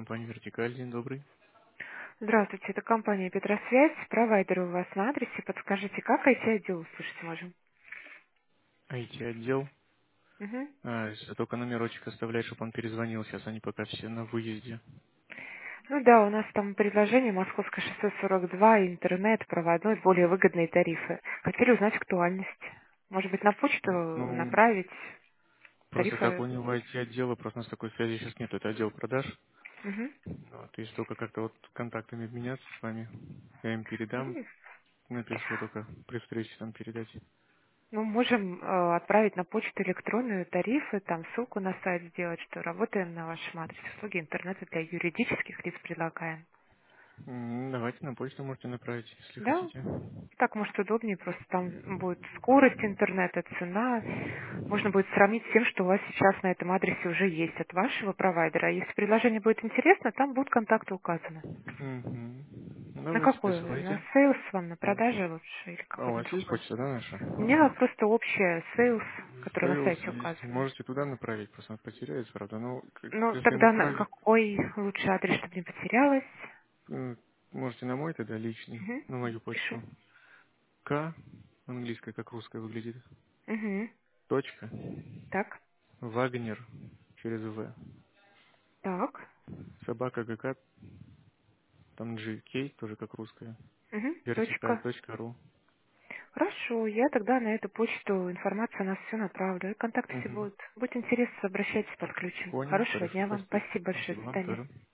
компания «Вертикаль». День добрый. Здравствуйте, это компания Петросвязь. Провайдер у вас на адресе. Подскажите, как IT-отдел услышать можем? IT-отдел. Мгм. Только номерочек оставлять, чтобы он перезвонил. Сейчас они пока все на выезде. Ну да, у нас там предложение Московское шоссе 42, интернет, проводной, более выгодные тарифы. Хотели узнать актуальность. Может быть, на почту Ну, направить просто как у тарифы? него IT-отдела, просто у нас такой связи сейчас нет. Это отдел продаж. Мгм. Вот, если только как-то вот контактами обменяться с вами, я им передам. Напишу только при встрече там передать. Ну, можем отправить на почту электронную тарифы, там ссылку на сайт сделать, что работаем на вашем адресе. Услуги интернета для юридических лиц предлагаем. Давайте на почту можете направить, если Да? хотите. Так, может, удобнее, просто там будет скорость интернета, цена. Можно будет сравнить с тем, что у вас сейчас на этом адресе уже есть от вашего провайдера. А если предложение будет интересно, там будут контакты указаны. Мгм. На Давайте, какой? На присылайте. сейлс вам, на продаже лучше или А у какой-то вас есть другой? почта, да, наша? У меня просто общая сейлс, которая на Сейлс сайте есть. указана. Можете туда направить, просто она потеряется, правда. Ну, Ну, если тогда на направить, какой лучше адрес, чтобы не потерялась? можете на мой тогда личный, Угу. на мою Пишу. почту. К, английская, как русская выглядит. Угу. Точка. Так. Вагнер через В. Так. Собака ГК, там GK, тоже как русская. Угу. Точка. Вертикаль.ру. Хорошо, я тогда на эту почту информацию на все направлю. И контакты все Угу. будут. Будет интересно, обращайтесь, подключим. Понял, Хорошего хорошо, дня вам. спасибо. Спасибо большое. Спасибо До вам свидания. тоже.